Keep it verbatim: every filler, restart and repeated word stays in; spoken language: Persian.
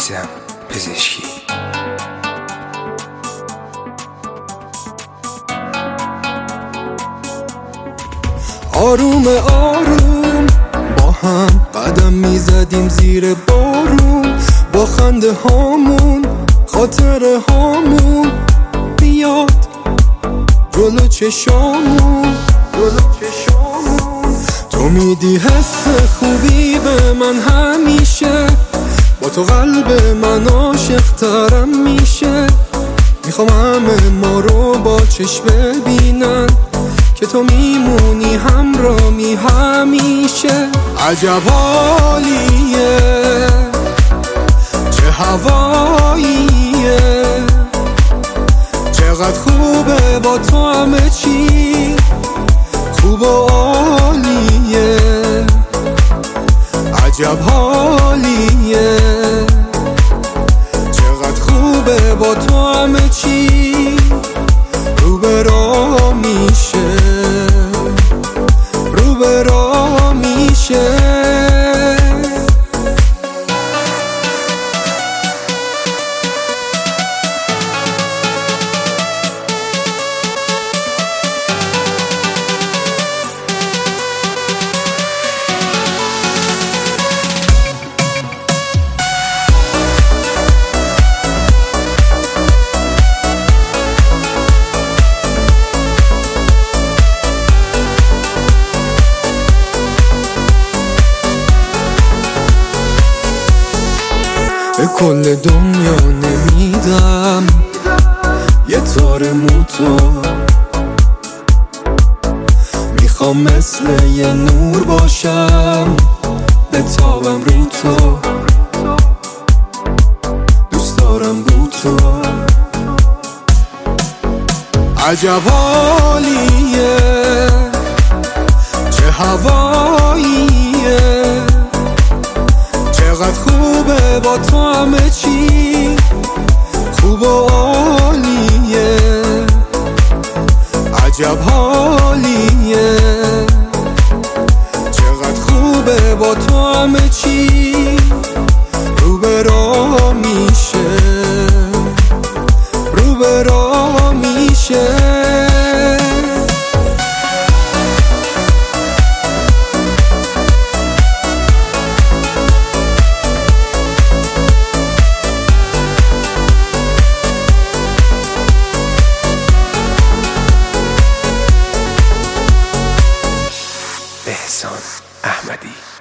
عزیزم پزشکی. آروم آروم با هم قدم میزدیم زیر بارون، با خنده هامون خاطره هامون میاد جلو چشامون. تو میدی حس خوبی به من همیشه، با تو قلب من عاشق ترم میشه. میخوام همه ما رو با چشم ببینن که تو میمونی همرامی همیشه. عجب حالیه، چه هواییه، چقدر خوبه با تو همه چی خوب و عالیه. عجب حالیه، چقدر خوبه با تو همه چی رو به راه میشه، رو به راه میشه. به کل دنیا نمیدم یه تار موتو، میخوام مثل یه نور باشم بتابم رو تو، دوست دارم رو تو. عجب حالیه، چه هواییه، چقدر خوبه با تو همه چی خوب و عالیه. عجب حالیه، چقدر خوبه با تو همه چی رو به راه میشه، رو به راه میشه. احسان احمدی.